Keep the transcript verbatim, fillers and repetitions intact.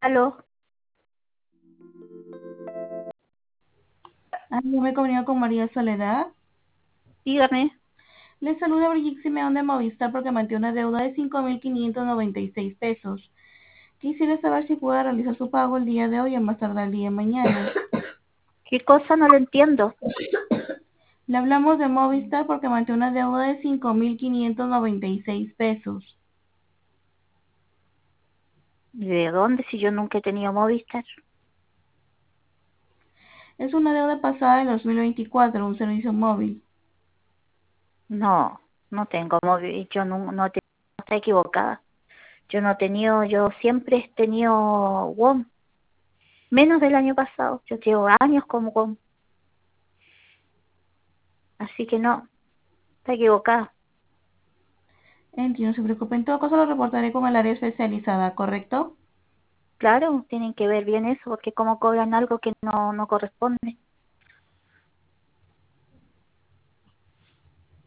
Aló, Ah, yo me comunico con María Soledad. dígame. Le saluda Brigitte Simeón de Movistar porque mantiene una deuda de cinco mil quinientos noventa y seis pesos. Quisiera saber si puede realizar su pago el día de hoy o más tardar el día de mañana. ¿Qué cosa? No lo entiendo. Le hablamos de Movistar porque mantiene una deuda de cinco mil quinientos noventa y seis pesos. ¿De dónde si yo nunca he tenido Movistar? Es una deuda pasada del dos mil veinticuatro, un servicio móvil. No, no tengo móvil. Yo no, no te, está equivocada. Yo no he tenido, yo siempre he tenido W O M. Menos del año pasado. Yo llevo años con W O M. Así que no, está equivocada. Entiendo, no se preocupe. En todo caso lo reportaré con el área especializada, ¿correcto? Claro, tienen que ver bien eso, porque como cobran algo que no, no corresponde.